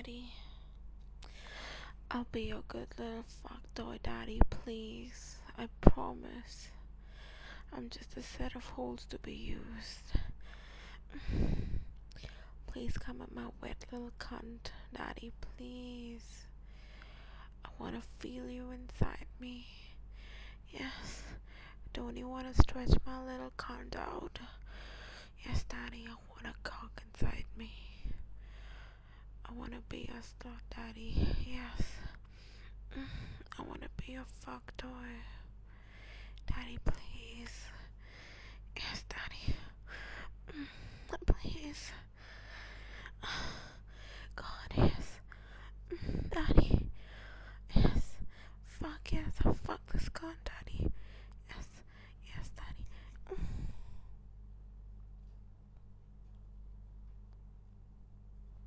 Daddy. I'll be your good little fuck toy, Daddy, please. I promise. I'm just a set of holes to be used. Please come at my wet little cunt, Daddy, please. I wanna feel you inside me. Yes. Don't you wanna stretch my little cunt out? Yes, Daddy, I wanna cock inside me. I wanna be a slut, Daddy. Yes. I wanna be a fuck toy. Daddy, please. Yes, Daddy. Please.